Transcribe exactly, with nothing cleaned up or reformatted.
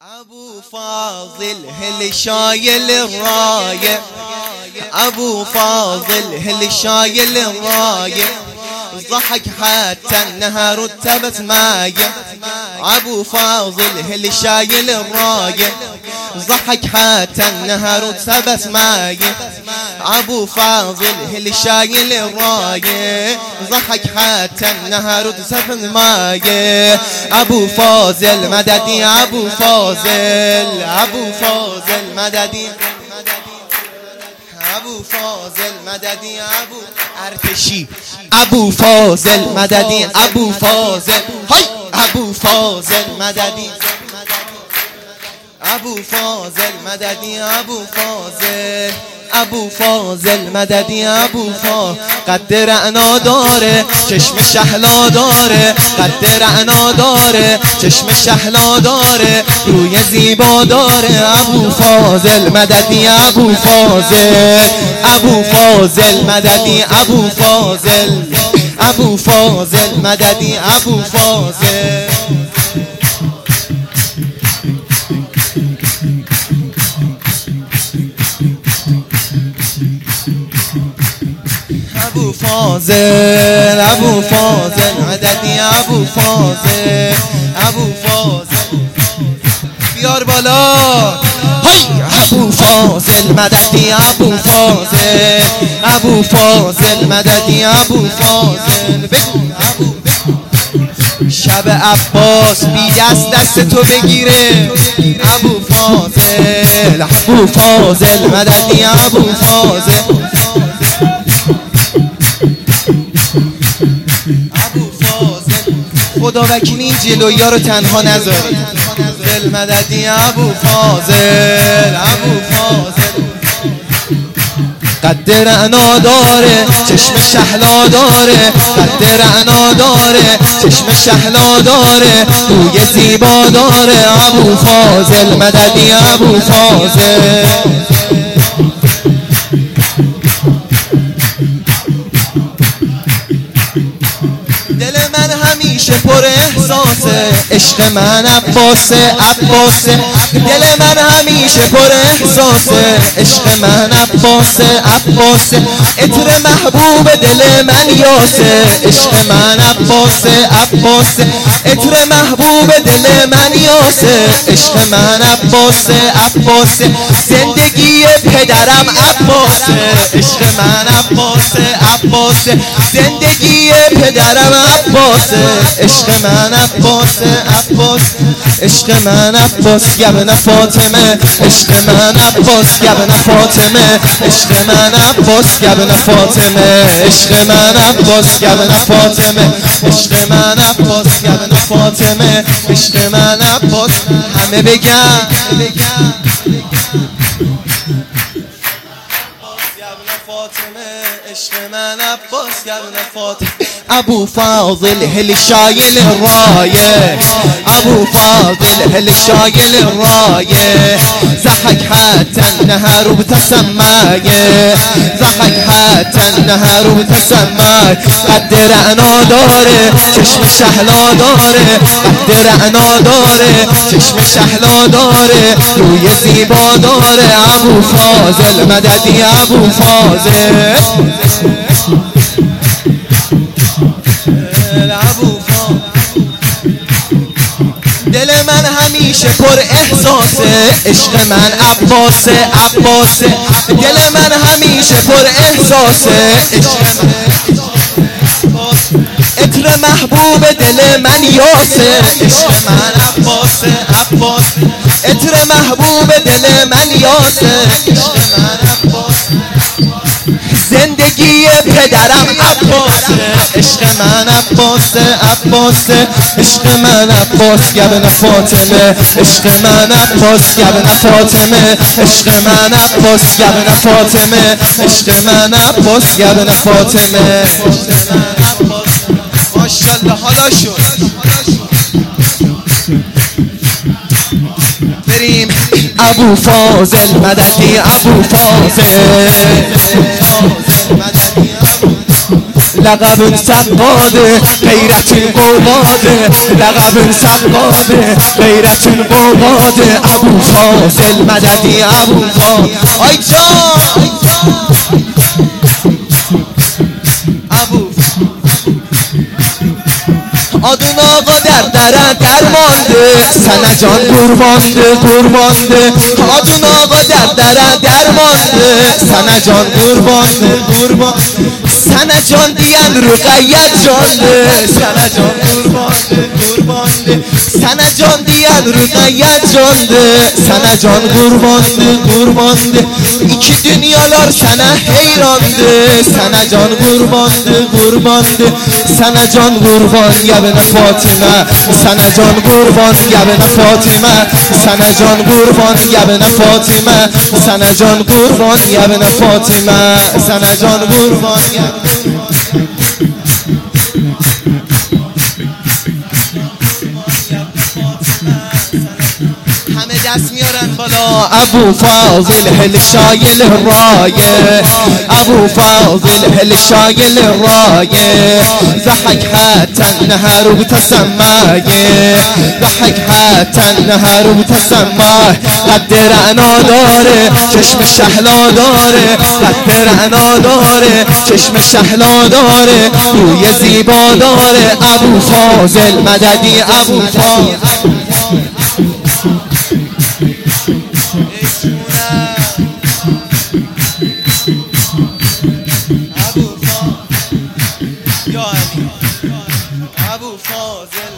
ابو فاضل هل شايل الرايه، ابو فاضل هل شايل الرايه، ضحك حتى النهار ارتبت مايه. ابو فاضل هل شايل الرايه، ضحك حتى النهار ارتبت مايه. ابو فاضل هل شايل الرايه، ضحك حتى النهار ارتبت مايه. ابو فاضل مددي، ابو فاضل، ابو فاضل مددي، ابو فاضل مددي، ابو ارتشی. ابو فاضل مددی، ابو فاضل، هی ابو فاضل مددی، ابو فاضل مددی، ابو فاضل، ابو فاضل مددی، ابو فاضل. قد رعنا داره، چشم شهلا داره، قد رعنا داره، چشم شهلا داره، روی زیبا داره. ابو فاضل مددی، ابو فاضل، ابو فاضل مددی، ابو فاضل، ابو فاضل مددی، ابو فاضل. ابو فاضل، ابو فاضل مددی، ابو فاضل، ابو فاضل بیار بالا. هی ابو فاضل مددی، ابو فاضل، ابو فاضل مددی، ابو فاضل. بگو شب عباس بی دست دست تو بگیره. ابو فاضل، ابو فاضل مددی، ابو فاضل، ابو فاضل. خدا وکیل این جلویی ها رو تنها نذاری. دل مددی، ابو فاضل، ابو فاضل. قد رعنا داره، چشم شهلا داره، قد رعنا داره، چشم شهلا داره، روی زیبا داره. ابو فاضل مددی، ابو فاضل. دل من همیشه پر احساسه، عشق من عباسه، عباسه. دل من همیشه پر احساسه، عشق من عباسه، عباسه. عطر محبوب دل من یاسه، عشق من عباسه، عباسه. عطر محبوب دل من یاسه، عشق من عباسه، عباسه. زندگی پدرم عباسه، عشق من عباسه، عباسه. زندگی پدرم عباسه، عشق من عباسه، عباسه. عشق من عباس ابن فاطمه، عشق من عباس ابن فاطمه، عشق من عباس ابن فاطمه، عشق من عباس ابن فاطمه، عشق من عباس ابن فاطمه، عشق من عباس. همه بگن عشق من عباس ابن فاطمه. ابو فاضل هل شايل الرايه، ابو فاضل هل شايل الرايه، ضحك حتى النهار ابتسم مايه، ضحك حتى النهار ابتسم مايه. قد رعنا داره، چشم شهلا داره، قد رعنا داره، چشم شهلا داره، روی زیبا داره. ابو فاضل مددی، ابو فاضل، ابو فاضل. دل من همیشه پر احساسه، عشق من عباسه، عباسه. دل من همیشه پر احساسه، عشق من عطر محبوب دل من یاسه، عشق من عباسه، عباسه. عطر محبوب دل من یاسه، عشق من عباسه. زندگی پدرم عباسه، عشق من عباسه، عباسه. عشق من عباس ابن فاطمه، عشق من عباس ابن فاطمه، عشق من عباس ابن فاطمه، عشق من عباس ابن فاطمه. ماشاءالله حالا شد. بریم ابو فاضل مددی، ابو فاضل، لقب سقاده غیرت قواده لقب سقاده غیرت قواده ابو فاضل مددی ابو فاضل آی جان ابو آدون آقا در در درمانده سنه جان قربانده قربانده آدون آقا در در درمانده سنه جان قربانده قربانده سنه جان دیان رقیت جانده سنه جان قربانده قربانده سنه جان دیان رقیت جانده سنه جان قربانده قربانده iki dünyalar sana heyrandı sana can قربانده قربانده sana can قربان ya ben Fatıma sana can قربان ya ben Fatıma sana can قربان ya ben Fatıma sana can قربان ya ben Fatıma sana can قربان ya همه دست میارن بالا ابو فاضل هل شایل رایه ابو فاضل هل شایل رایه ضحك حتى نهار وتسمايه ضحك حتى نهار وتسماه قدر انا داره چشم شهلا داره قدر انا داره چشم شهلا داره روی زیبا داره ابو فاضل مددی ابو فاضل ابو فاضل